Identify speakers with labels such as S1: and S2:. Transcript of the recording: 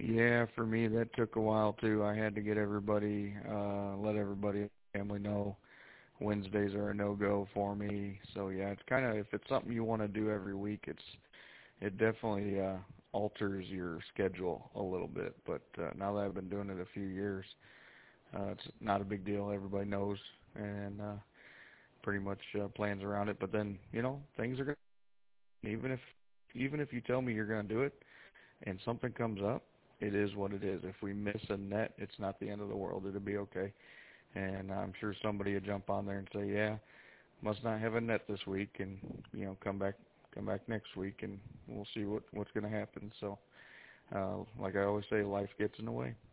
S1: Yeah, for me that took a while too. I had to get everybody, let everybody in the family know Wednesdays are a no-go for me. So yeah, it's kind of if it's something you want to do every week, it definitely alters your schedule a little bit. But now that I've been doing it a few years, it's not a big deal. Everybody knows and pretty much plans around it. But then things are gonna even if you tell me you're gonna do it and something comes up, it is what it is. If we miss a net, it's not the end of the world. It'll be okay. And I'm sure somebody will jump on there and say, yeah, must not have a net this week, and come back next week, and we'll see what's going to happen. So, like I always say, life gets in the way.